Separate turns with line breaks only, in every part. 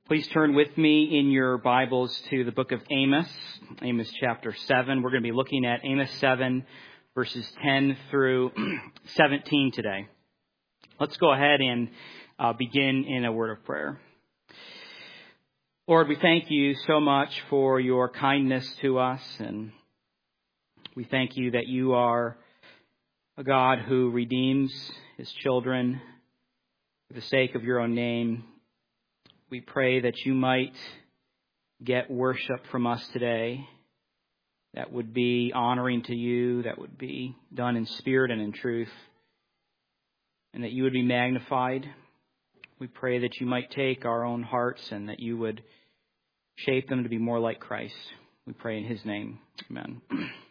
Please turn with me in your Bibles to the book of Amos, Amos chapter 7. We're going to be looking at Amos 7, verses 10 through 17 today. Let's go ahead and begin in a word of prayer. Lord, we thank you so much for your kindness to us, and we thank you that you are a God who redeems his children for the sake of your own name. We pray that you might get worship from us today that would be honoring to you, that would be done in spirit and in truth, and that you would be magnified. We pray that you might take our own hearts and that you would shape them to be more like Christ. We pray in his name. Amen.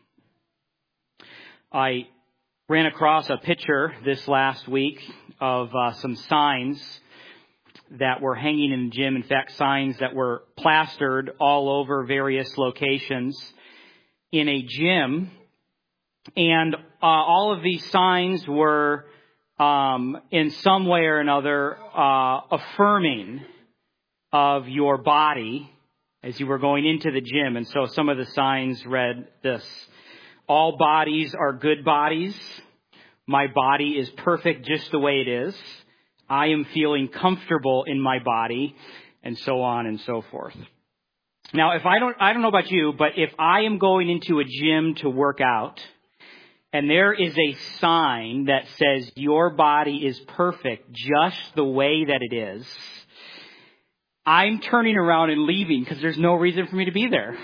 I ran across a picture this last week of some signs that were hanging in the gym. In fact, signs that were plastered all over various locations in a gym. And all of these signs were in some way or another affirming of your body as you were going into the gym. And so some of the signs read this: all bodies are good bodies. My body is perfect just the way it is. I am feeling comfortable in my body, and so on and so forth. Now, I don't know about you, but if I am going into a gym to work out, and there is a sign that says your body is perfect just the way that it is, I'm turning around and leaving because there's no reason for me to be there.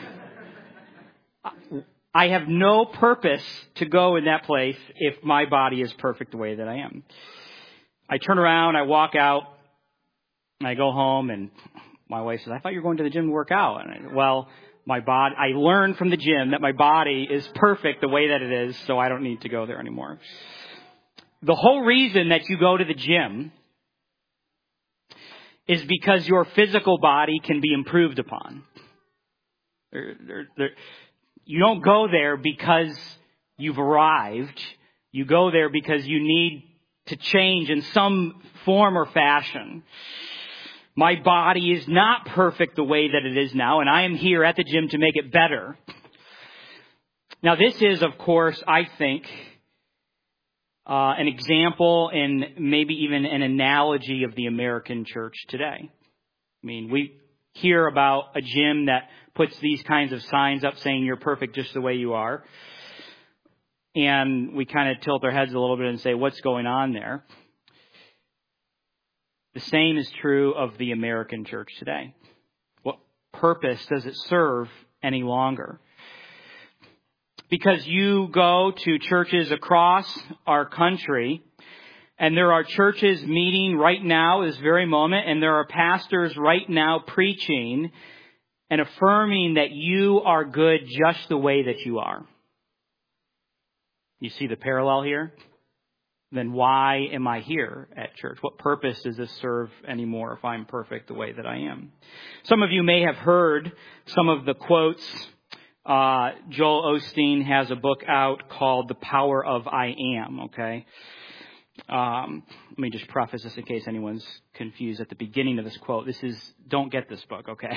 I have no purpose to go in that place if my body is perfect the way that I am. I turn around, I walk out, and I go home, and my wife says, I thought you were going to the gym to work out. And I learned from the gym that my body is perfect the way that it is, so I don't need to go there anymore. The whole reason that you go to the gym is because your physical body can be improved upon. You don't go there because you've arrived. You go there because you need to change in some form or fashion. My body is not perfect the way that it is now, and I am here at the gym to make it better. Now, this is, of course, I think, an example and maybe even an analogy of the American church today. I mean, we hear about a gym that puts these kinds of signs up saying you're perfect just the way you are. And we kind of tilt our heads a little bit and say, what's going on there? The same is true of the American church today. What purpose does it serve any longer? Because you go to churches across our country, and there are churches meeting right now, this very moment, and there are pastors right now preaching and affirming that you are good just the way that you are. You see the parallel here? Then why am I here at church? What purpose does this serve anymore if I'm perfect the way that I am? Some of you may have heard some of the quotes. Joel Osteen has a book out called The Power of I Am, okay? Let me just preface this in case anyone's confused at the beginning of this quote. Don't get this book, okay?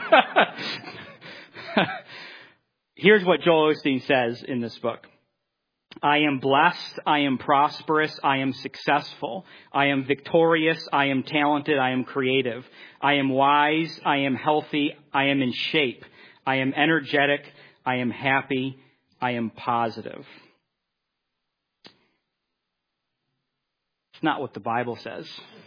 Here's what Joel Osteen says in this book. I am blessed, I am prosperous, I am successful, I am victorious, I am talented, I am creative, I am wise, I am healthy, I am in shape, I am energetic, I am happy, I am positive. It's not what the Bible says.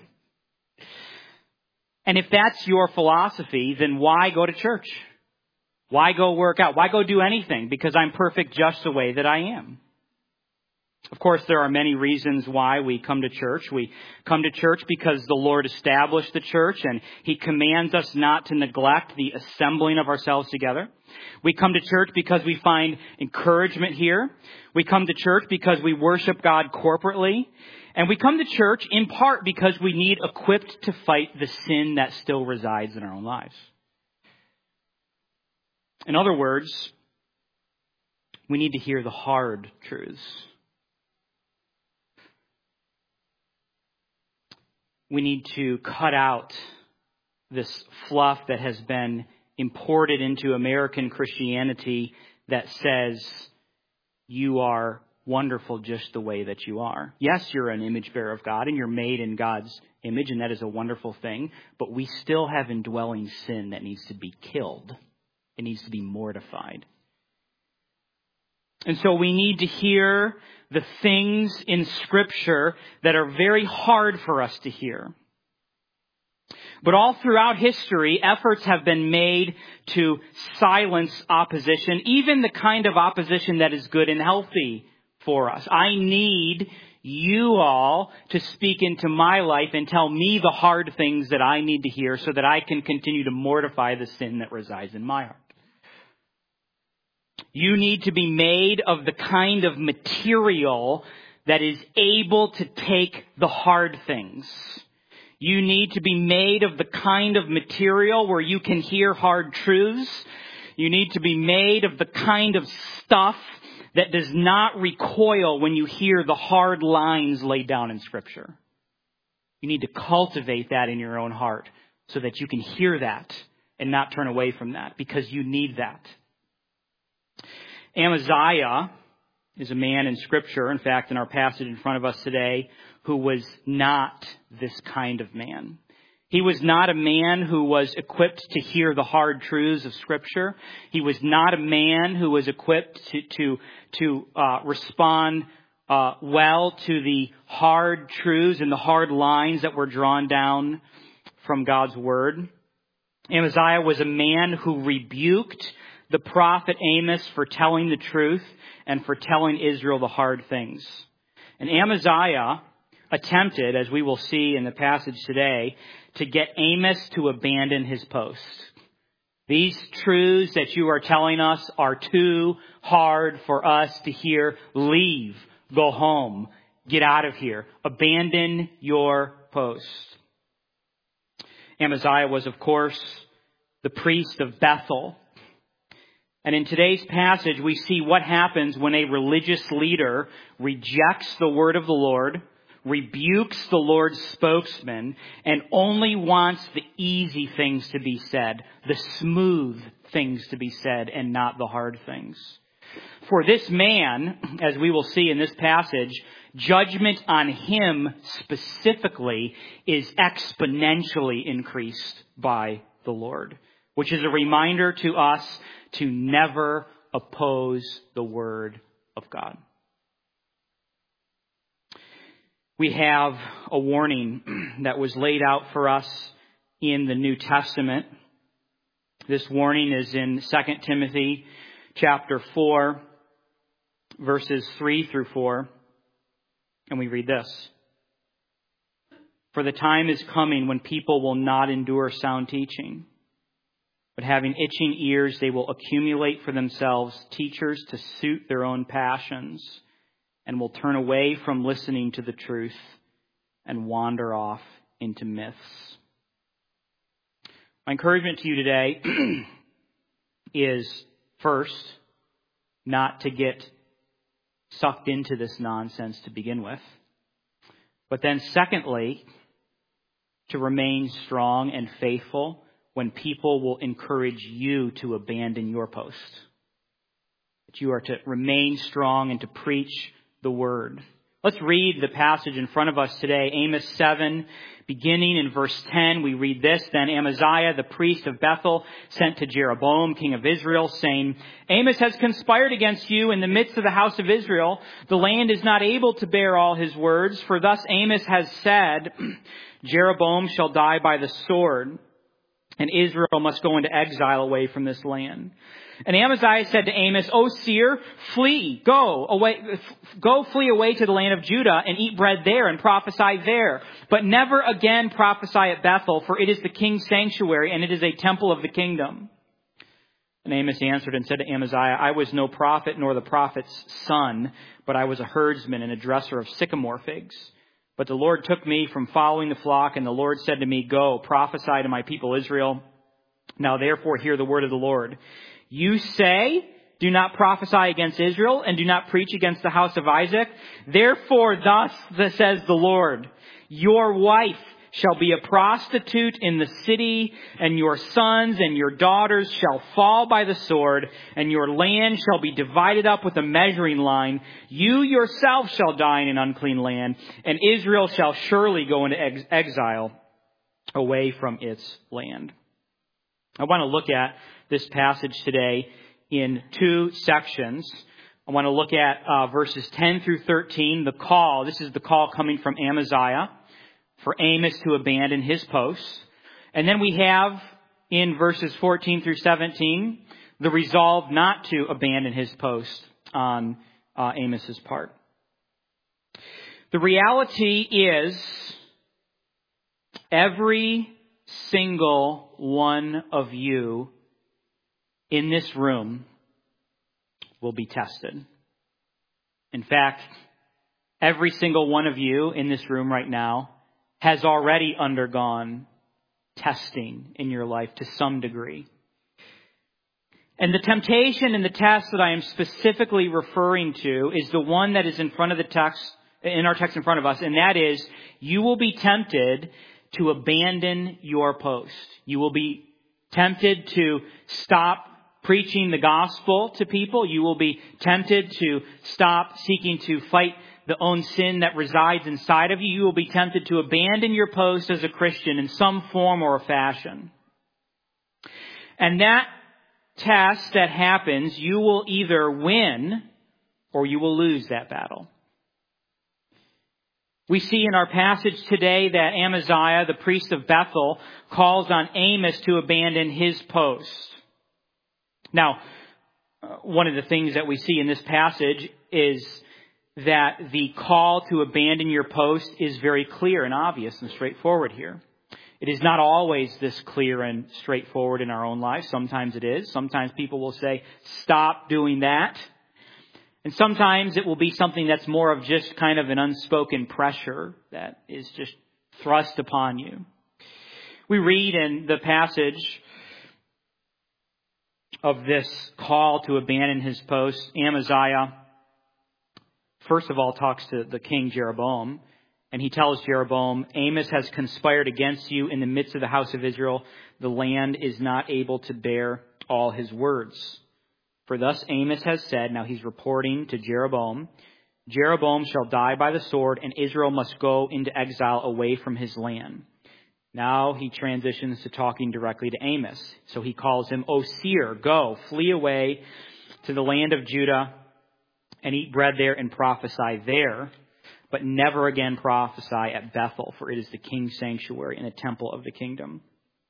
And if that's your philosophy, then why go to church? Why go work out? Why go do anything? Because I'm perfect just the way that I am. Of course, there are many reasons why we come to church. We come to church because the Lord established the church, and He commands us not to neglect the assembling of ourselves together. We come to church because we find encouragement here. We come to church because we worship God corporately. And we come to church in part because we need equipped to fight the sin that still resides in our own lives. In other words, we need to hear the hard truths. We need to cut out this fluff that has been imported into American Christianity that says you are wonderful just the way that you are. Yes, you're an image bearer of God and you're made in God's image, and that is a wonderful thing, but we still have indwelling sin that needs to be killed. It needs to be mortified. And so we need to hear the things in Scripture that are very hard for us to hear. But all throughout history, efforts have been made to silence opposition, even the kind of opposition that is good and healthy for us. I need you all to speak into my life and tell me the hard things that I need to hear so that I can continue to mortify the sin that resides in my heart. You need to be made of the kind of material that is able to take the hard things. You need to be made of the kind of material where you can hear hard truths. You need to be made of the kind of stuff that does not recoil when you hear the hard lines laid down in Scripture. You need to cultivate that in your own heart so that you can hear that and not turn away from that, because you need that. Amaziah is a man in Scripture, in fact, in our passage in front of us today, who was not this kind of man. He was not a man who was equipped to hear the hard truths of Scripture. He was not a man who was equipped to respond well to the hard truths and the hard lines that were drawn down from God's Word. Amaziah was a man who rebuked the prophet Amos for telling the truth and for telling Israel the hard things. And Amaziah attempted, as we will see in the passage today, to get Amos to abandon his post. These truths that you are telling us are too hard for us to hear. Leave. Go home. Get out of here. Abandon your post. Amaziah was, of course, the priest of Bethel. And in today's passage, we see what happens when a religious leader rejects the word of the Lord, rebukes the Lord's spokesman, and only wants the easy things to be said, the smooth things to be said, and not the hard things. For this man, as we will see in this passage, judgment on him specifically is exponentially increased by the Lord, which is a reminder to us to never oppose the word of God. We have a warning that was laid out for us in the New Testament. This warning is in 2 Timothy chapter 4, verses 3 through 4. And we read this. For the time is coming when people will not endure sound teaching, but having itching ears, they will accumulate for themselves teachers to suit their own passions, and will turn away from listening to the truth and wander off into myths. My encouragement to you today is, first, not to get sucked into this nonsense to begin with, but then secondly, to remain strong and faithful when people will encourage you to abandon your post. That you are to remain strong and to preach the word. Let's read the passage in front of us today. Amos 7, beginning in verse 10, we read this. Then Amaziah, the priest of Bethel, sent to Jeroboam, king of Israel, saying, Amos has conspired against you in the midst of the house of Israel. The land is not able to bear all his words. For thus Amos has said, Jeroboam shall die by the sword, and Israel must go into exile away from this land. And Amaziah said to Amos, O seer, flee, go flee away to the land of Judah and eat bread there and prophesy there. But never again prophesy at Bethel, for it is the king's sanctuary and it is a temple of the kingdom. And Amos answered and said to Amaziah, I was no prophet nor the prophet's son, but I was a herdsman and a dresser of sycamore figs. But the Lord took me from following the flock, and the Lord said to me, Go, prophesy to my people Israel. Now therefore hear the word of the Lord. You say, do not prophesy against Israel, and do not preach against the house of Isaac. Therefore thus says the Lord, your wife shall be a prostitute in the city, and your sons and your daughters shall fall by the sword, and your land shall be divided up with a measuring line. You yourself shall die in an unclean land, and Israel shall surely go into exile away from its land. I want to look at this passage today in two sections. I want to look at verses 10 through 13, the call. This is the call coming from Amaziah for Amos to abandon his post. And then we have in verses 14 through 17, the resolve not to abandon his post on Amos's part. The reality is every single one of you in this room will be tested. In fact, every single one of you in this room right now has already undergone testing in your life to some degree. And the temptation and the test that I am specifically referring to is the one that is in front of the text, in our text in front of us, and that is, you will be tempted to abandon your post. You will be tempted to stop preaching the gospel to people. You will be tempted to stop seeking to fight the own sin that resides inside of you. You will be tempted to abandon your post as a Christian in some form or fashion. And that test that happens, you will either win or you will lose that battle. We see in our passage today that Amaziah, the priest of Bethel, calls on Amos to abandon his post. Now, one of the things that we see in this passage is that the call to abandon your post is very clear and obvious and straightforward here. It is not always this clear and straightforward in our own lives. Sometimes it is. Sometimes people will say, stop doing that. And sometimes it will be something that's more of just kind of an unspoken pressure that is just thrust upon you. We read in the passage of this call to abandon his post, Amaziah, first of all, talks to the king Jeroboam, and he tells Jeroboam, Amos has conspired against you in the midst of the house of Israel. The land is not able to bear all his words. For thus Amos has said, now he's reporting to Jeroboam, Jeroboam shall die by the sword, and Israel must go into exile away from his land. Now he transitions to talking directly to Amos. So he calls him, O seer, go, flee away to the land of Judah and eat bread there and prophesy there, but never again prophesy at Bethel, for it is the king's sanctuary and the temple of the kingdom.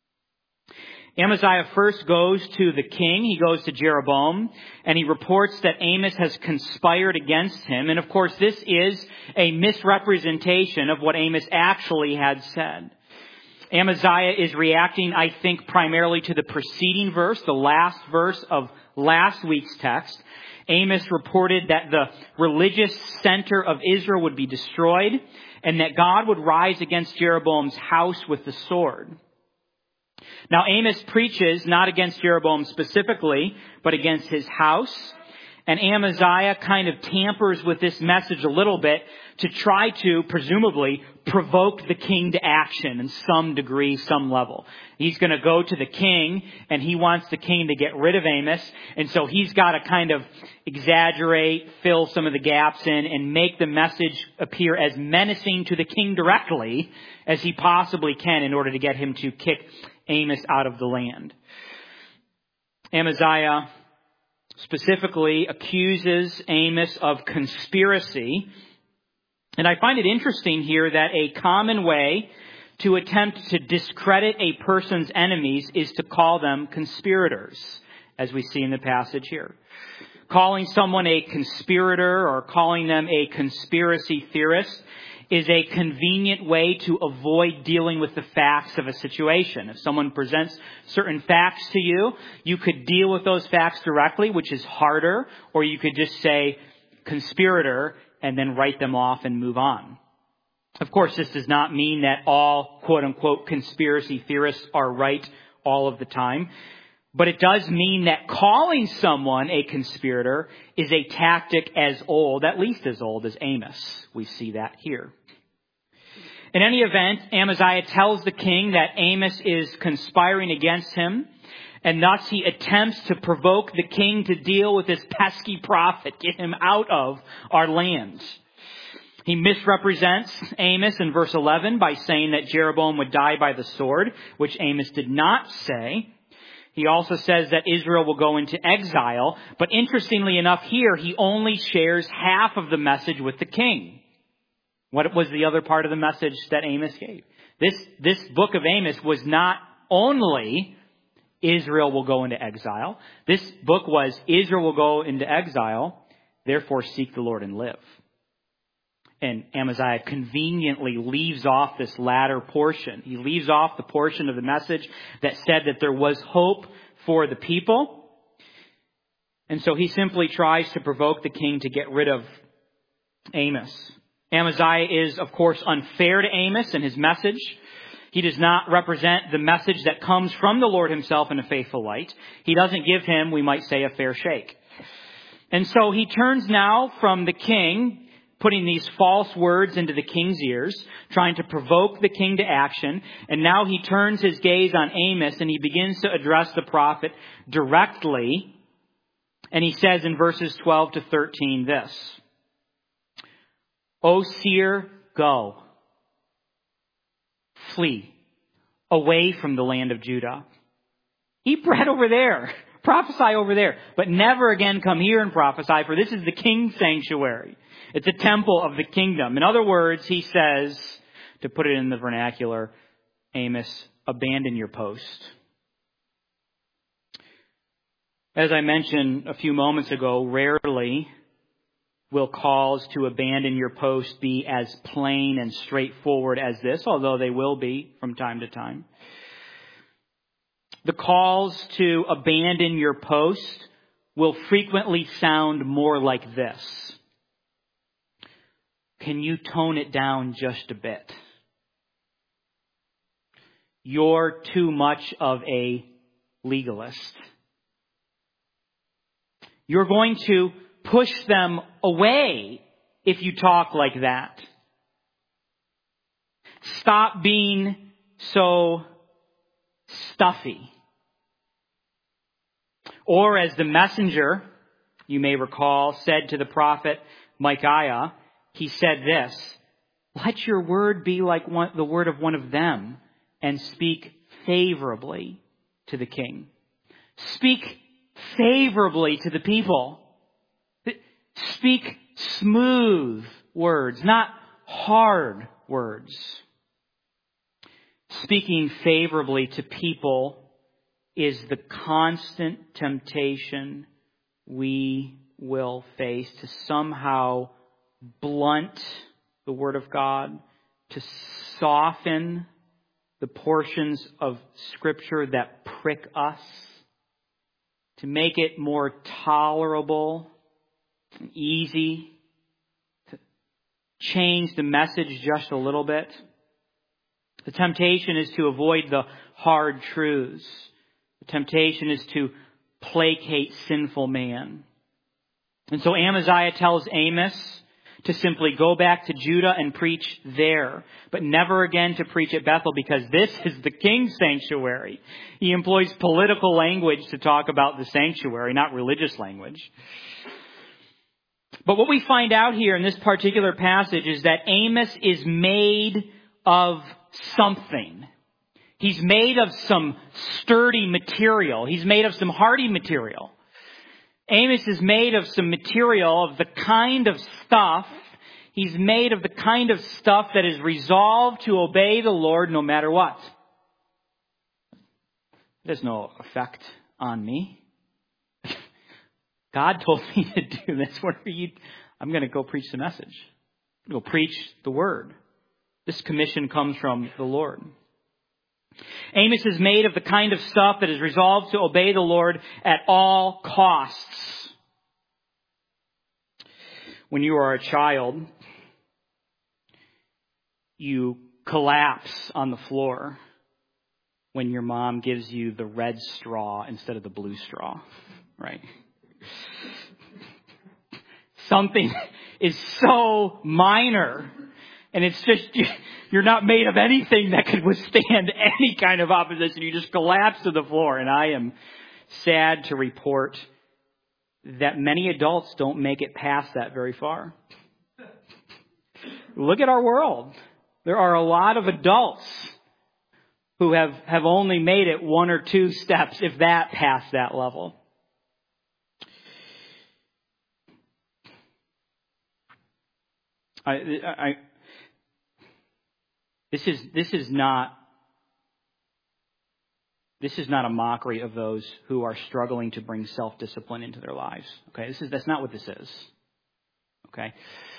Amaziah first goes to the king. He goes to Jeroboam, and he reports that Amos has conspired against him. And of course, this is a misrepresentation of what Amos actually had said. Amaziah is reacting, I think, primarily to the preceding verse, the last verse of last week's text. Amos reported that the religious center of Israel would be destroyed and that God would rise against Jeroboam's house with the sword. Now, Amos preaches not against Jeroboam specifically, but against his house. And Amaziah kind of tampers with this message a little bit to try to, presumably, provoke the king to action in some degree, some level. He's going to go to the king, and he wants the king to get rid of Amos. And so he's got to kind of exaggerate, fill some of the gaps in, and make the message appear as menacing to the king directly as he possibly can in order to get him to kick Amos out of the land. Amaziah specifically accuses Amos of conspiracy. And I find it interesting here that a common way to attempt to discredit a person's enemies is to call them conspirators, as we see in the passage here. Calling someone a conspirator or calling them a conspiracy theorist is a convenient way to avoid dealing with the facts of a situation. If someone presents certain facts to you, you could deal with those facts directly, which is harder, or you could just say conspirator and then write them off and move on. Of course, this does not mean that all quote-unquote conspiracy theorists are right all of the time. But it does mean that calling someone a conspirator is a tactic as old, at least as old as Amos. We see that here. In any event, Amaziah tells the king that Amos is conspiring against him, and thus he attempts to provoke the king to deal with this pesky prophet, get him out of our land. He misrepresents Amos in verse 11 by saying that Jeroboam would die by the sword, which Amos did not say. He also says that Israel will go into exile, but interestingly enough here, he only shares half of the message with the king. What was the other part of the message that Amos gave? This book of Amos was not only Israel will go into exile. This book was Israel will go into exile, therefore seek the Lord and live. And Amaziah conveniently leaves off this latter portion. He leaves off the portion of the message that said that there was hope for the people. And so he simply tries to provoke the king to get rid of Amos. Amaziah is, of course, unfair to Amos in his message. He does not represent the message that comes from the Lord himself in a faithful light. He doesn't give him, we might say, a fair shake. And so he turns now from the king, putting these false words into the king's ears, trying to provoke the king to action. And now he turns his gaze on Amos and he begins to address the prophet directly. And he says in verses 12 to 13 this: O seer, go. Flee away from the land of Judah. Eat bread over there. Prophesy over there. But never again come here and prophesy, for this is the king's sanctuary. It's a temple of the kingdom. In other words, he says, to put it in the vernacular, Amos, abandon your post. As I mentioned a few moments ago, rarely will calls to abandon your post be as plain and straightforward as this, although they will be from time to time. The calls to abandon your post will frequently sound more like this: can you tone it down just a bit? You're too much of a legalist. You're going to push them away if you talk like that. Stop being so stuffy. Or as the messenger, you may recall, said to the prophet Micaiah, he said this: let your word be like the word of one of them, and speak favorably to the king. Speak favorably to the people. Speak smooth words, not hard words. Speaking favorably to people is the constant temptation we will face to somehow blunt the Word of God, to soften the portions of Scripture that prick us, to make it more tolerable and easy, to change the message just a little bit. The temptation is to avoid the hard truths. The temptation is to placate sinful man. And so Amaziah tells Amos to simply go back to Judah and preach there, but never again to preach at Bethel, because this is the king's sanctuary. He employs political language to talk about the sanctuary, not religious language. But what we find out here in this particular passage is that Amos is made of something. He's made of some sturdy material. He's made of some hardy material. Amos is made of some material of the kind of stuff, he's made of the kind of stuff that is resolved to obey the Lord no matter what. It has no effect on me. God told me to do this. I'm going to go preach the message. I'm going to go preach the word. This commission comes from the Lord. Amos is made of the kind of stuff that is resolved to obey the Lord at all costs. When you are a child, you collapse on the floor when your mom gives you the red straw instead of the blue straw, right? Something is so minor And it's just, you're not made of anything that could withstand any kind of opposition. You just collapse to the floor. And I am sad to report that many adults don't make it past that very far. Look at our world. There are a lot of adults who have only made it one or two steps, if that, past that level. This is not a mockery of those who are struggling to bring self-discipline into their lives. Okay, that's not what this is. Okay,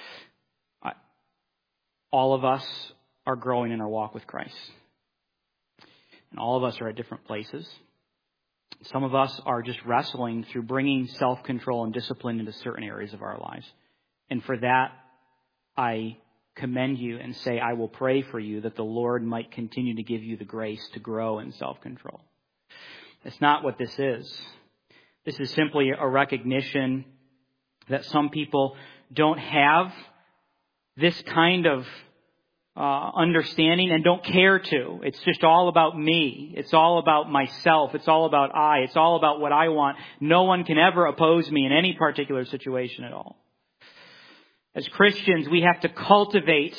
all of us are growing in our walk with Christ, and all of us are at different places. Some of us are just wrestling through bringing self-control and discipline into certain areas of our lives, and for that, I commend you and say, I will pray for you that the Lord might continue to give you the grace to grow in self-control. That's not what this is. This is simply a recognition that some people don't have this kind of understanding and don't care to. It's just all about me. It's all about myself. It's all about I. It's all about what I want. No one can ever oppose me in any particular situation at all. As Christians, we have to cultivate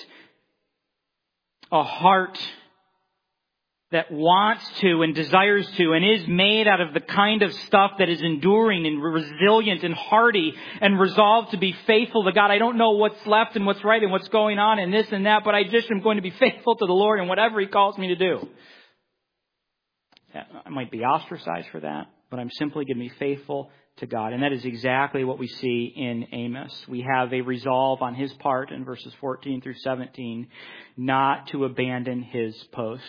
a heart that wants to and desires to and is made out of the kind of stuff that is enduring and resilient and hardy and resolved to be faithful to God. I don't know what's left and what's right and what's going on and this and that, but I just am going to be faithful to the Lord in whatever He calls me to do. I might be ostracized for that, but I'm simply going to be faithful to God. And that is exactly what we see in Amos. We have a resolve on his part in verses 14 through 17 not to abandon his post.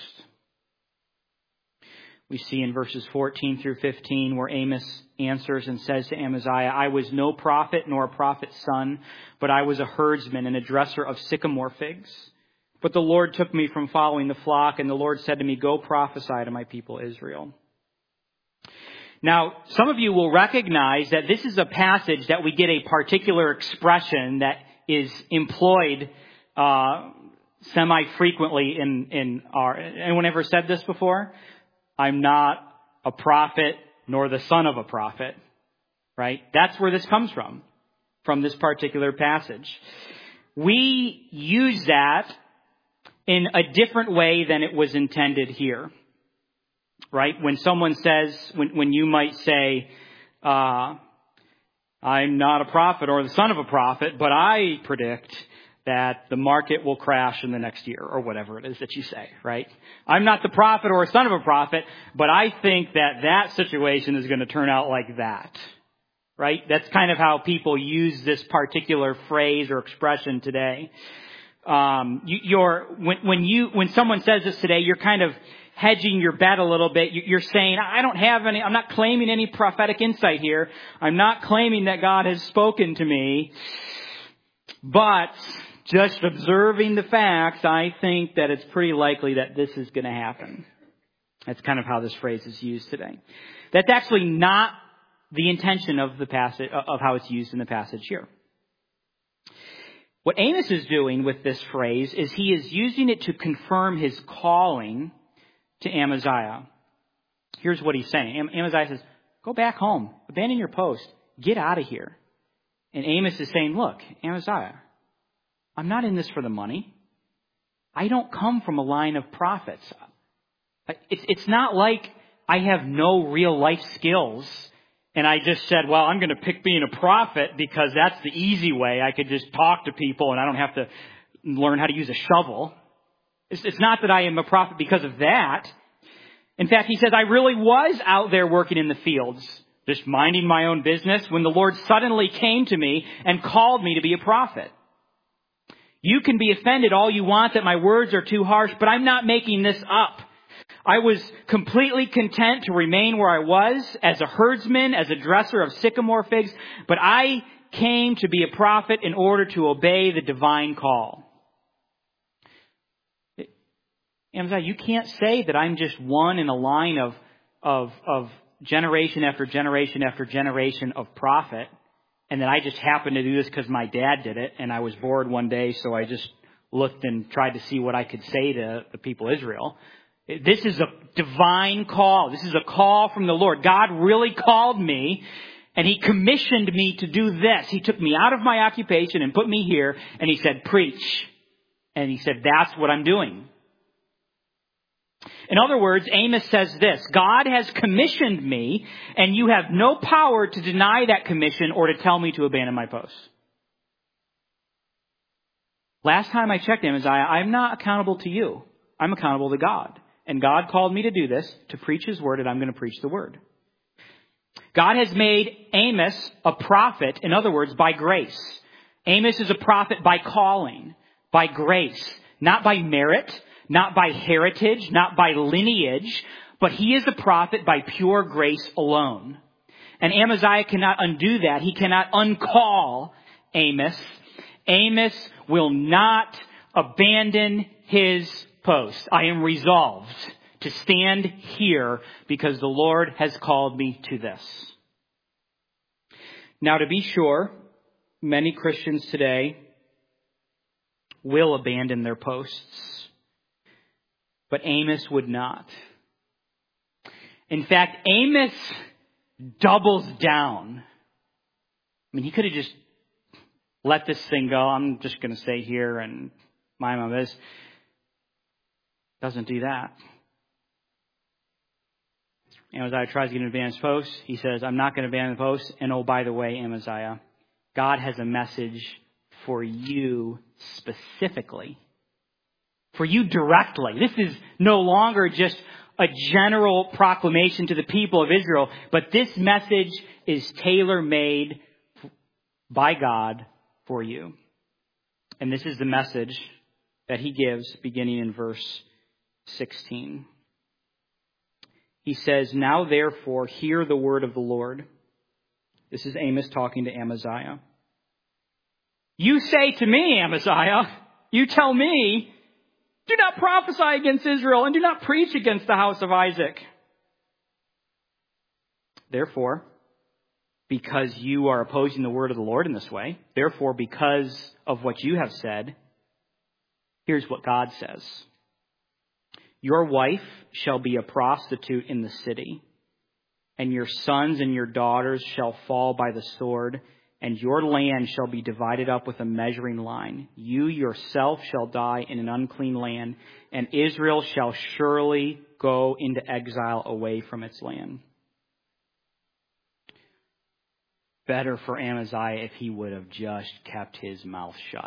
We see in verses 14 through 15 where Amos answers and says to Amaziah, I was no prophet nor a prophet's son, but I was a herdsman and a dresser of sycamore figs. But the Lord took me from following the flock, and the Lord said to me, go prophesy to my people Israel. Now, some of you will recognize that this is a passage that we get a particular expression that is employed semi-frequently in our... Anyone ever said this before? I'm not a prophet nor the son of a prophet, right? That's where this comes from this particular passage. We use that in a different way than it was intended here. Right? When someone says, when you might say, I'm not a prophet or the son of a prophet, but I predict that the market will crash in the next year, or whatever it is that you say, right? I'm not the prophet or a son of a prophet, but I think that situation is going to turn out like that. Right? That's kind of how people use this particular phrase or expression today. When someone says this today, you're kind of hedging your bet a little bit. You're saying, I'm not claiming any prophetic insight here. I'm not claiming that God has spoken to me. But just observing the facts, I think that it's pretty likely that this is going to happen. That's kind of how this phrase is used today. That's actually not the intention of the passage, of how it's used in the passage here. What Amos is doing with this phrase is he is using it to confirm his calling to Amaziah. Here's what he's saying. Amaziah says, go back home, abandon your post, get out of here. And Amos is saying, look, Amaziah, I'm not in this for the money. I don't come from a line of prophets. It's not like I have no real life skills and I just said, well, I'm going to pick being a prophet because that's the easy way. I could just talk to people and I don't have to learn how to use a shovel. It's not that I am a prophet because of that. In fact, he says, I really was out there working in the fields, just minding my own business, when the Lord suddenly came to me and called me to be a prophet. You can be offended all you want that my words are too harsh, but I'm not making this up. I was completely content to remain where I was as a herdsman, as a dresser of sycamore figs, but I came to be a prophet in order to obey the divine call. Amaziah, you can't say that I'm just one in a line of generation after generation after generation of prophet, and that I just happened to do this because my dad did it, and I was bored one day, so I just looked and tried to see what I could say to the people of Israel. This is a divine call. This is a call from the Lord. God really called me, and He commissioned me to do this. He took me out of my occupation and put me here, and He said, preach. And He said, that's what I'm doing. In other words, Amos says this: God has commissioned me, and you have no power to deny that commission or to tell me to abandon my post. Last time I checked, Amaziah, I'm not accountable to you. I'm accountable to God. And God called me to do this, to preach His word, and I'm going to preach the word. God has made Amos a prophet, in other words, by grace. Amos is a prophet by calling, by grace, not by merit, not by heritage, not by lineage, but he is a prophet by pure grace alone. And Amaziah cannot undo that. He cannot uncall Amos. Amos will not abandon his post. I am resolved to stand here because the Lord has called me to this. Now, to be sure, many Christians today will abandon their posts, but Amos would not. In fact, Amos doubles down. I mean, he could have just let this thing go. I'm just going to stay here and mind my business. Doesn't do that. Amaziah tries to get an advanced post. He says, I'm not going to abandon the post. And oh, by the way, Amaziah, God has a message for you specifically. For you directly. This is no longer just a general proclamation to the people of Israel, but this message is tailor-made by God for you. And this is the message that he gives beginning in verse 16. He says, now therefore hear the word of the Lord. This is Amos talking to Amaziah. You say to me, Amaziah, you tell me, do not prophesy against Israel and do not preach against the house of Isaac. Therefore, because you are opposing the word of the Lord in this way, therefore, because of what you have said, here's what God says. Your wife shall be a prostitute in the city, and your sons and your daughters shall fall by the sword, and your land shall be divided up with a measuring line. You yourself shall die in an unclean land, and Israel shall surely go into exile away from its land. Better for Amaziah if he would have just kept his mouth shut.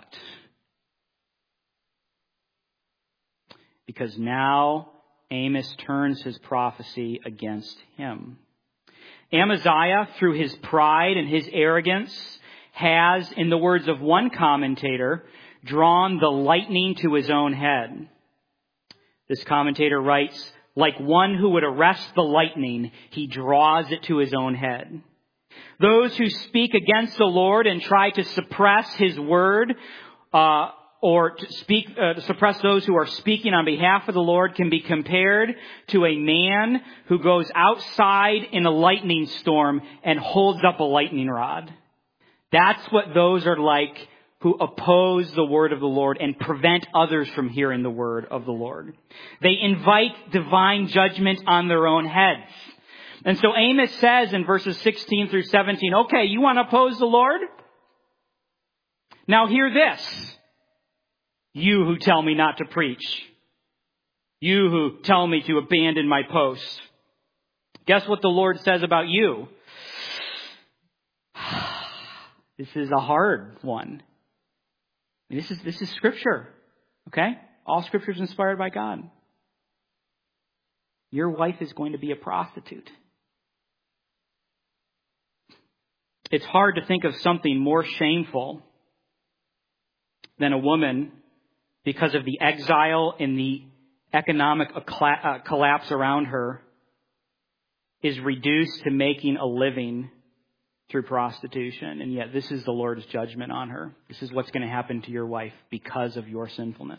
Because now Amos turns his prophecy against him. Amaziah, through his pride and his arrogance, has, in the words of one commentator, drawn the lightning to his own head. This commentator writes, like one who would arrest the lightning, he draws it to his own head. Those who speak against the Lord and try to suppress his word, or to suppress those who are speaking on behalf of the Lord can be compared to a man who goes outside in a lightning storm and holds up a lightning rod. That's what those are like who oppose the word of the Lord and prevent others from hearing the word of the Lord. They invite divine judgment on their own heads. And so Amos says in verses 16 through 17, okay, you want to oppose the Lord? Now hear this. You who tell me not to preach. You who tell me to abandon my post. Guess what the Lord says about you? This is a hard one. This is scripture. Okay? All scripture is inspired by God. Your wife is going to be a prostitute. It's hard to think of something more shameful than a woman, because of the exile and the economic collapse around her, is reduced to making a living through prostitution. And yet this is the Lord's judgment on her. This is what's going to happen to your wife because of your sinfulness.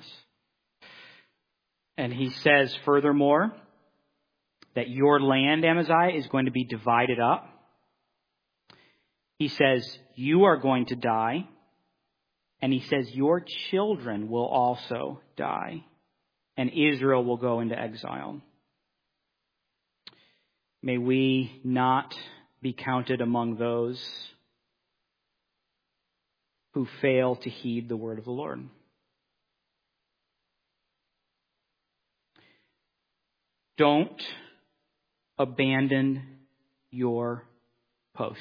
And he says furthermore that your land, Amaziah, is going to be divided up. He says, you are going to die. And he says, your children will also die, and Israel will go into exile. May we not be counted among those who fail to heed the word of the Lord. Don't abandon your post.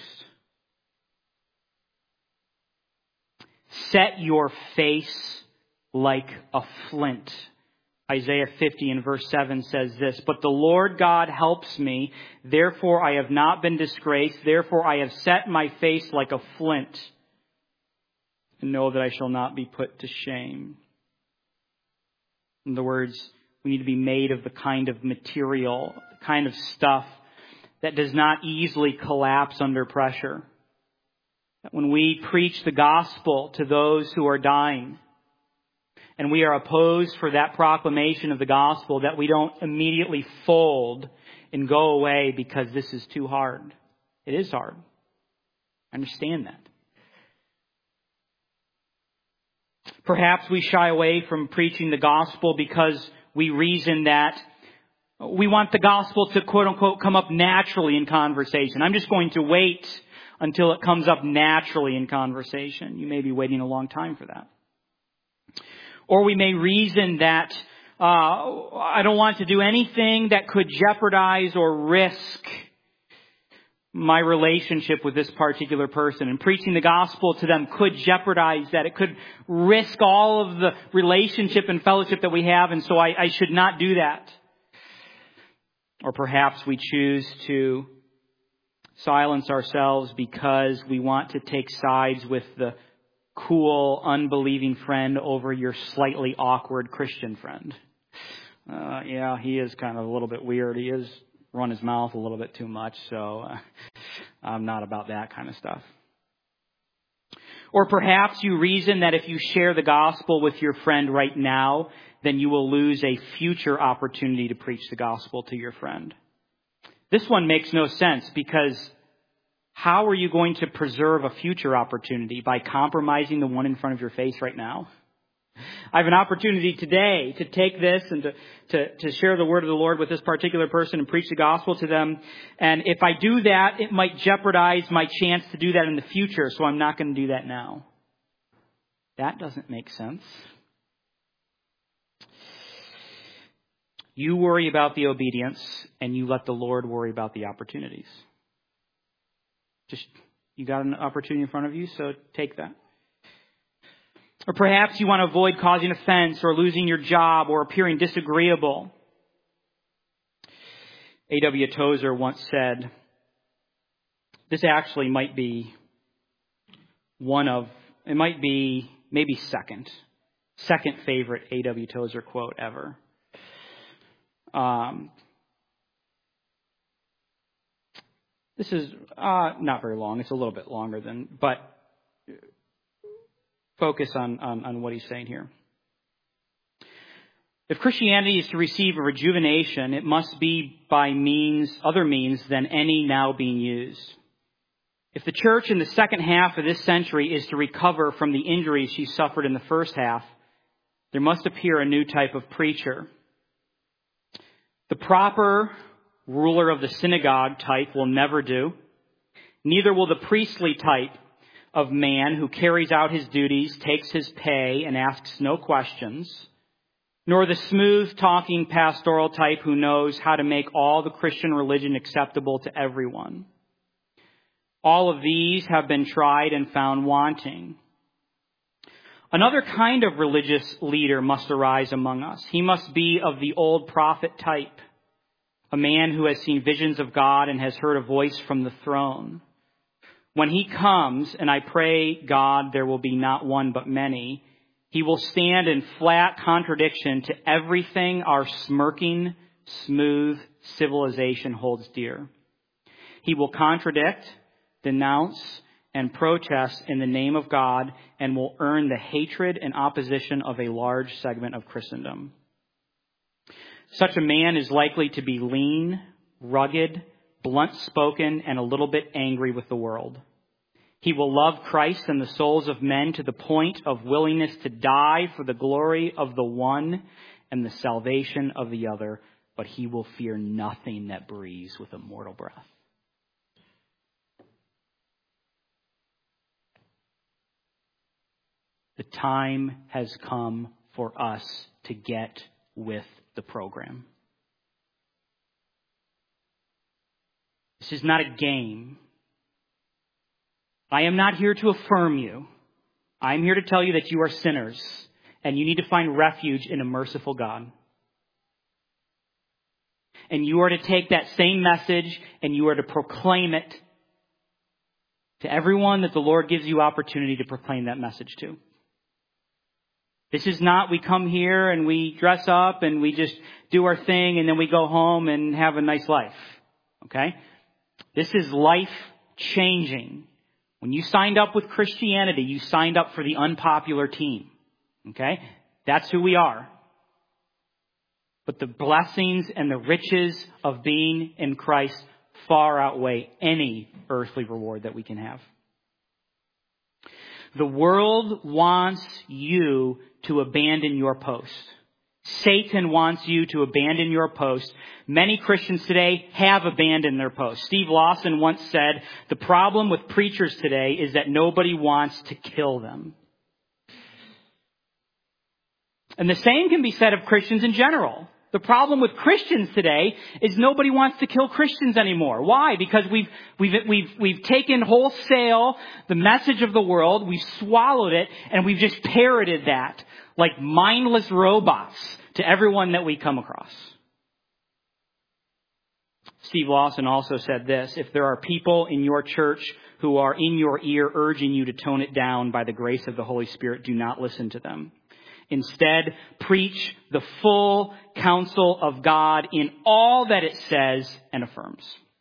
Set your face like a flint. Isaiah 50 and verse 7 says this, but the Lord God helps me, therefore I have not been disgraced, therefore I have set my face like a flint, and know that I shall not be put to shame. In other words, we need to be made of the kind of material, the kind of stuff that does not easily collapse under pressure. That when we preach the gospel to those who are dying, and we are opposed for that proclamation of the gospel, that we don't immediately fold and go away because this is too hard. It is hard. I understand that. Perhaps we shy away from preaching the gospel because we reason that we want the gospel to, quote unquote, come up naturally in conversation. I'm just going to wait until it comes up naturally in conversation. You may be waiting a long time for that. Or we may reason that I don't want to do anything that could jeopardize or risk my relationship with this particular person. And preaching the gospel to them could jeopardize that. It could risk all of the relationship and fellowship that we have, and so I should not do that. Or perhaps we choose to silence ourselves because we want to take sides with the cool, unbelieving friend over your slightly awkward Christian friend. Yeah, he is kind of a little bit weird. He is run his mouth a little bit too much, so I'm not about that kind of stuff. Or perhaps you reason that if you share the gospel with your friend right now, then you will lose a future opportunity to preach the gospel to your friend. This one makes no sense, because how are you going to preserve a future opportunity? By compromising the one in front of your face right now? I have an opportunity today to take this and to share the word of the Lord with this particular person and preach the gospel to them. And if I do that, it might jeopardize my chance to do that in the future. So I'm not going to do that now. That doesn't make sense. You worry about the obedience, and you let the Lord worry about the opportunities. You got an opportunity in front of you, so take that. Or perhaps you want to avoid causing offense or losing your job or appearing disagreeable. A.W. Tozer once said, this actually might be maybe second favorite A.W. Tozer quote ever. This is not very long. It's a little bit longer but focus on what he's saying here. If Christianity is to receive a rejuvenation, it must be by other means than any now being used. If the church in the second half of this century is to recover from the injuries she suffered in the first half, there must appear a new type of preacher. The proper ruler of the synagogue type will never do. Neither will the priestly type of man who carries out his duties, takes his pay, and asks no questions, nor the smooth-talking pastoral type who knows how to make all the Christian religion acceptable to everyone. All of these have been tried and found wanting. Another kind of religious leader must arise among us. He must be of the old prophet type, a man who has seen visions of God and has heard a voice from the throne. When he comes, and I pray God there will be not one but many, he will stand in flat contradiction to everything our smirking, smooth civilization holds dear. He will contradict, denounce, and protest in the name of God, and will earn the hatred and opposition of a large segment of Christendom. Such a man is likely to be lean, rugged, blunt-spoken, and a little bit angry with the world. He will love Christ and the souls of men to the point of willingness to die for the glory of the one and the salvation of the other, but he will fear nothing that breathes with a mortal breath. The time has come for us to get with the program. This is not a game. I am not here to affirm you. I am here to tell you that you are sinners and you need to find refuge in a merciful God. And you are to take that same message and you are to proclaim it to everyone that the Lord gives you opportunity to proclaim that message to. This is not we come here and we dress up and we just do our thing and then we go home and have a nice life. Okay? This is life changing. When you signed up with Christianity, you signed up for the unpopular team. Okay? That's who we are. But the blessings and the riches of being in Christ far outweigh any earthly reward that we can have. The world wants you to abandon your post. Satan wants you to abandon your post. Many Christians today have abandoned their post. Steve Lawson once said, the problem with preachers today is that nobody wants to kill them. And the same can be said of Christians in general. The problem with Christians today is nobody wants to kill Christians anymore. Why? Because we've taken wholesale the message of the world, we've swallowed it, and we've just parroted that like mindless robots to everyone that we come across. Steve Lawson also said this: if there are people in your church who are in your ear urging you to tone it down by the grace of the Holy Spirit, do not listen to them. Instead, preach the full counsel of God in all that it says and affirms.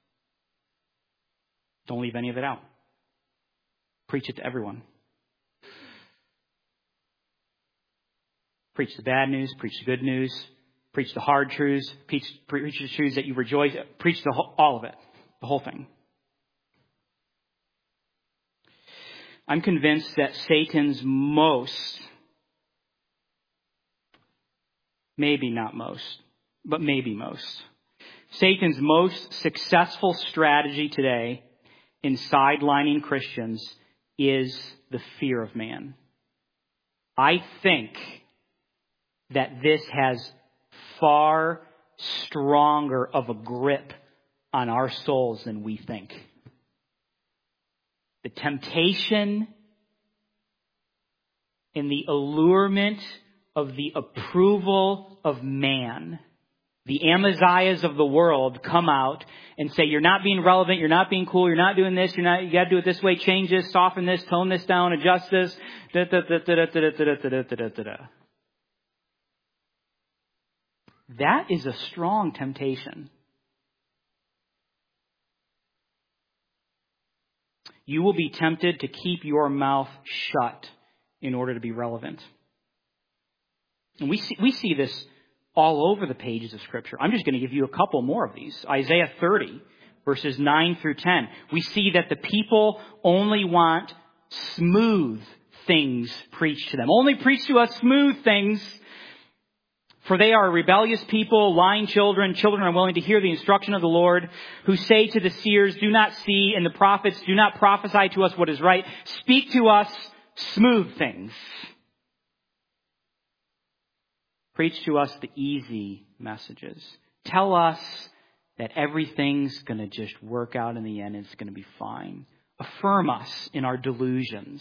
Don't leave any of it out. Preach it to everyone. Preach the bad news, preach the good news, preach the hard truths, preach the truths that you rejoice, preach all of it, the whole thing. I'm convinced that Satan's maybe not most, but maybe most. Satan's most successful strategy today in sidelining Christians is the fear of man. I think that this has far stronger of a grip on our souls than we think. The temptation and the allurement of the approval of man. The Amaziahs of the world come out and say, you're not being relevant, you're not being cool, you're not doing this, you got to do it this way, change this, soften this, tone this down, adjust this. That is a strong temptation. You will be tempted to keep your mouth shut in order to be relevant. And we see this all over the pages of Scripture. I'm just going to give you a couple more of these. Isaiah 30, verses 9 through 10. We see that the people only want smooth things preached to them. Only preach to us smooth things. For they are a rebellious people, lying children, children unwilling to hear the instruction of the Lord, who say to the seers, do not see, and the prophets, do not prophesy to us what is right. Speak to us smooth things. Preach to us the easy messages. Tell us that everything's going to just work out in the end and it's going to be fine. Affirm us in our delusions.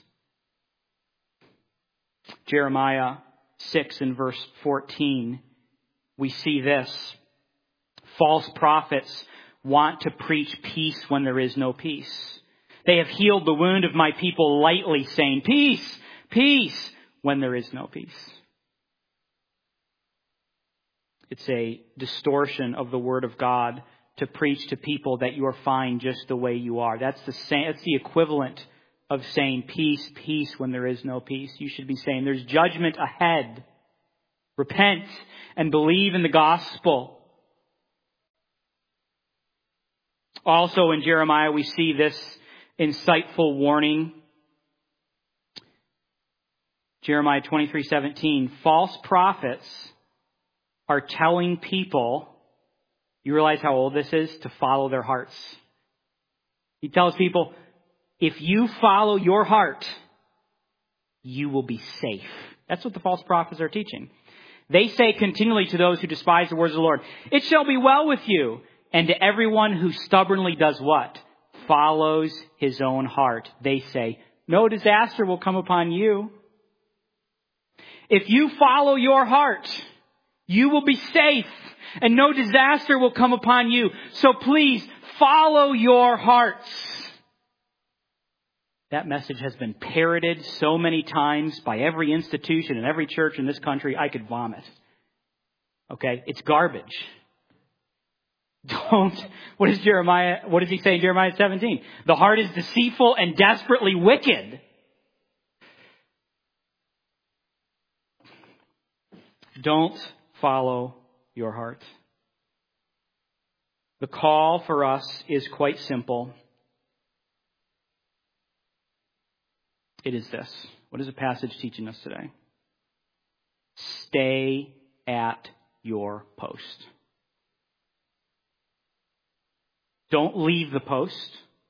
Jeremiah 6 and verse 14, we see this. False prophets want to preach peace when there is no peace. They have healed the wound of my people lightly, saying, peace, peace, when there is no peace. It's a distortion of the Word of God to preach to people that you are fine just the way you are. That's the equivalent of saying peace, peace when there is no peace. You should be saying there's judgment ahead. Repent and believe in the gospel. Also in Jeremiah we see this insightful warning. Jeremiah 23:17, false prophets are telling people, you realize how old this is, to follow their hearts. He tells people, if you follow your heart, you will be safe. That's what the false prophets are teaching. They say continually to those who despise the words of the Lord, it shall be well with you. And to everyone who stubbornly does what? Follows his own heart. They say, no disaster will come upon you. If you follow your heart, you will be safe and no disaster will come upon you. So please follow your hearts. That message has been parroted so many times by every institution and every church in this country, I could vomit. Okay? It's garbage. What does he say in Jeremiah 17? The heart is deceitful and desperately wicked. Don't follow your heart. The call for us is quite simple. It is this. What is the passage teaching us today? Stay at your post. Don't leave the post.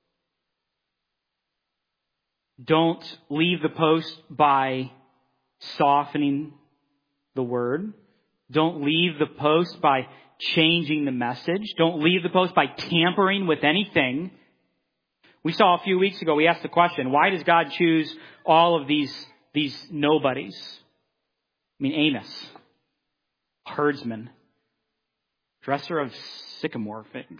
Don't leave the post by softening the word. Don't leave the post by changing the message. Don't leave the post by tampering with anything. We saw a few weeks ago, we asked the question, why does God choose all of these nobodies? I mean, Amos, herdsman, dresser of sycamore figs.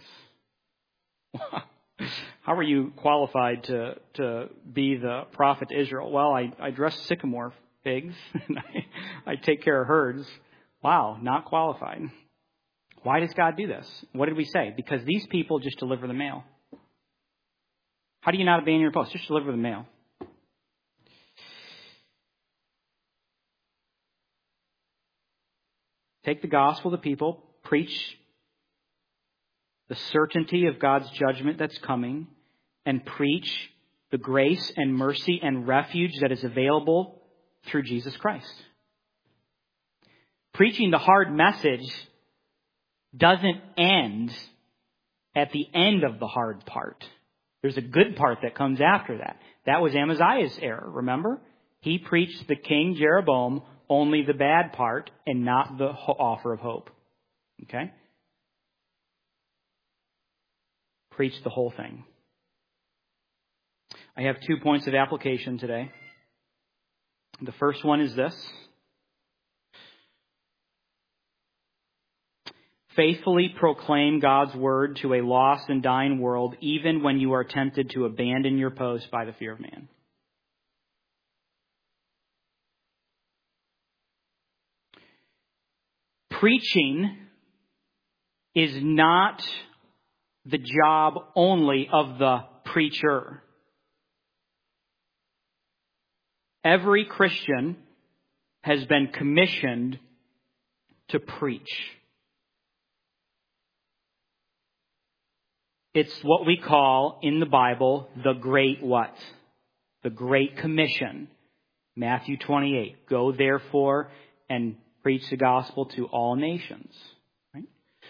How are you qualified to be the prophet to Israel? Well, I dress sycamore figs. And I take care of herds. Wow, not qualified. Why does God do this? What did we say? Because these people just deliver the mail. How do you not abandon your post? Just deliver the mail. Take the gospel to people, preach the certainty of God's judgment that's coming, and preach the grace and mercy and refuge that is available through Jesus Christ. Preaching the hard message doesn't end at the end of the hard part. There's a good part that comes after that. That was Amaziah's error, remember? He preached the king Jeroboam only the bad part and not the offer of hope. Okay? Preach the whole thing. I have 2 points of application today. The first one is this. Faithfully proclaim God's word to a lost and dying world, even when you are tempted to abandon your post by the fear of man. Preaching is not the job only of the preacher. Every Christian has been commissioned to preach. It's what we call in the Bible the Great what? The Great Commission. Matthew 28. Go therefore and preach the gospel to all nations. Right?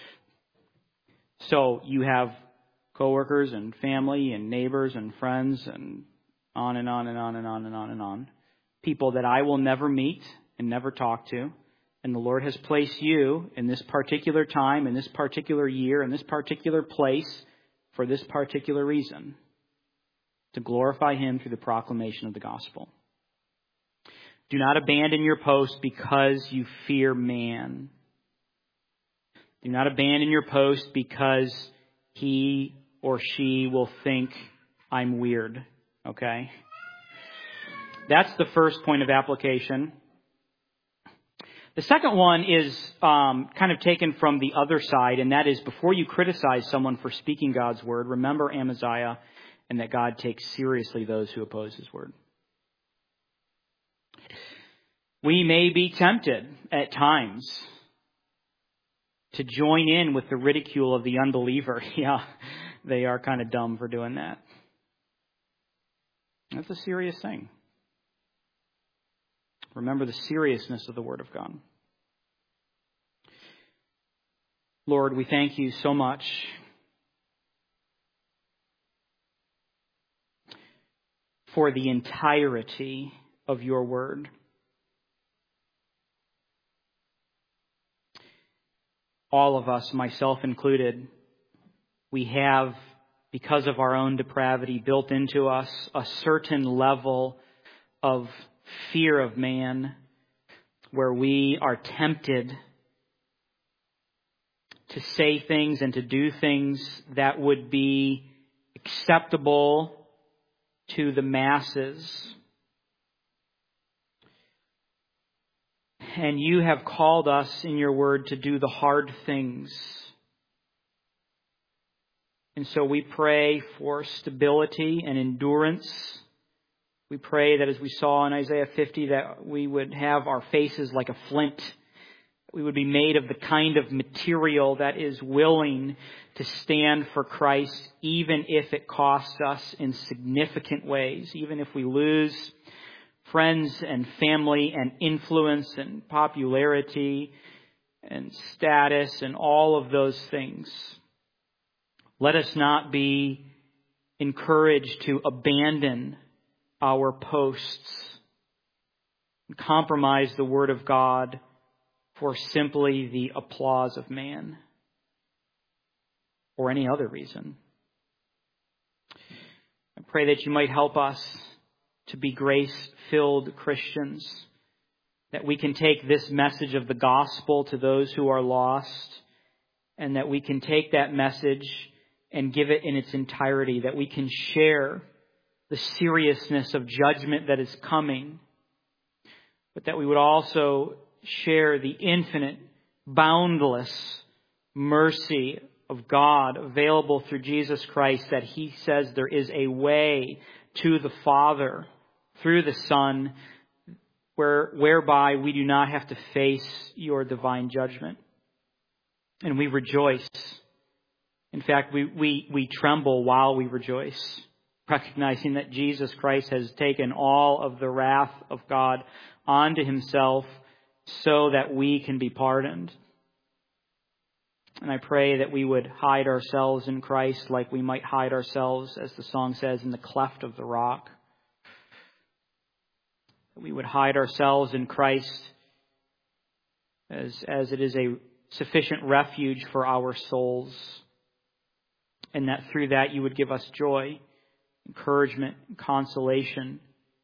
So you have coworkers and family and neighbors and friends and on and on and on and on and on and on. People that I will never meet and never talk to. And the Lord has placed you in this particular time, in this particular year, in this particular place for this particular reason. To glorify Him through the proclamation of the gospel. Do not abandon your post because you fear man. Do not abandon your post because he or she will think I'm weird. Okay? That's the first point of application. The second one is kind of taken from the other side, and that is before you criticize someone for speaking God's word, remember Amaziah and that God takes seriously those who oppose His word. We may be tempted at times to join in with the ridicule of the unbeliever. Yeah, they are kind of dumb for doing that. That's a serious thing. Remember the seriousness of the Word of God. Lord, we thank you so much for the entirety of your Word. All of us, myself included, we have, because of our own depravity, built into us a certain level of fear of man, where we are tempted to say things and to do things that would be acceptable to the masses. And you have called us in your word to do the hard things. And so we pray for stability and endurance. We pray that, as we saw in Isaiah 50, that we would have our faces like a flint. We would be made of the kind of material that is willing to stand for Christ, even if it costs us in significant ways, even if we lose friends and family and influence and popularity and status and all of those things. Let us not be encouraged to abandon our posts and compromise the Word of God for simply the applause of man or any other reason. I pray that you might help us to be grace-filled Christians, that we can take this message of the gospel to those who are lost, and that we can take that message and give it in its entirety, that we can share the seriousness of judgment that is coming, but that we would also share the infinite, boundless mercy of God available through Jesus Christ, that He says there is a way to the Father through the Son, whereby we do not have to face your divine judgment. And we rejoice. In fact, we tremble while we rejoice, recognizing that Jesus Christ has taken all of the wrath of God onto Himself so that we can be pardoned. And I pray that we would hide ourselves in Christ like we might hide ourselves, as the song says, in the cleft of the rock. That we would hide ourselves in Christ as it is a sufficient refuge for our souls. And that through that you would give us joy, encouragement, and consolation.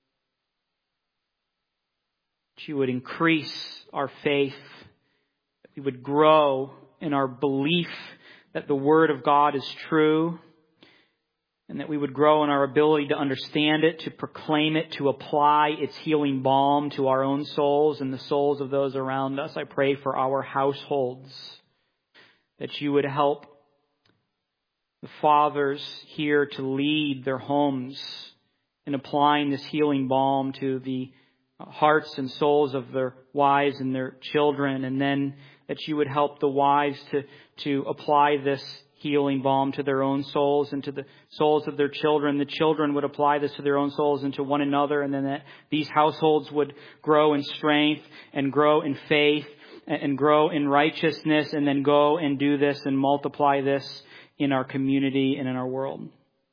That you would increase our faith. That we would grow in our belief that the Word of God is true. And that we would grow in our ability to understand it, to proclaim it, to apply its healing balm to our own souls and the souls of those around us. I pray for our households, that you would help the fathers here to lead their homes in applying this healing balm to the hearts and souls of their wives and their children, and then that you would help the wives to apply this healing balm to their own souls and to the souls of their children. The children would apply this to their own souls and to one another, and then that these households would grow in strength and grow in faith and grow in righteousness, and then go and do this and multiply this in our community and in our world.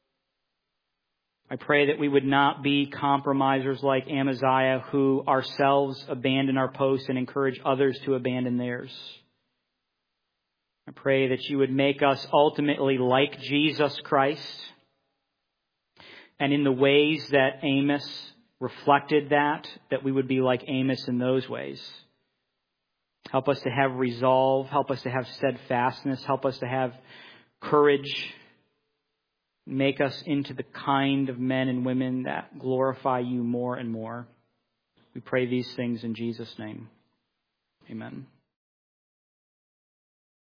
I pray that we would not be compromisers like Amaziah, who ourselves abandon our posts and encourage others to abandon theirs. I pray that you would make us ultimately like Jesus Christ, and in the ways that Amos reflected that we would be like Amos in those ways. Help us to have resolve. Help us to have steadfastness. Help us to have courage. Make us into the kind of men and women that glorify you more and more. We pray these things in Jesus' name. Amen.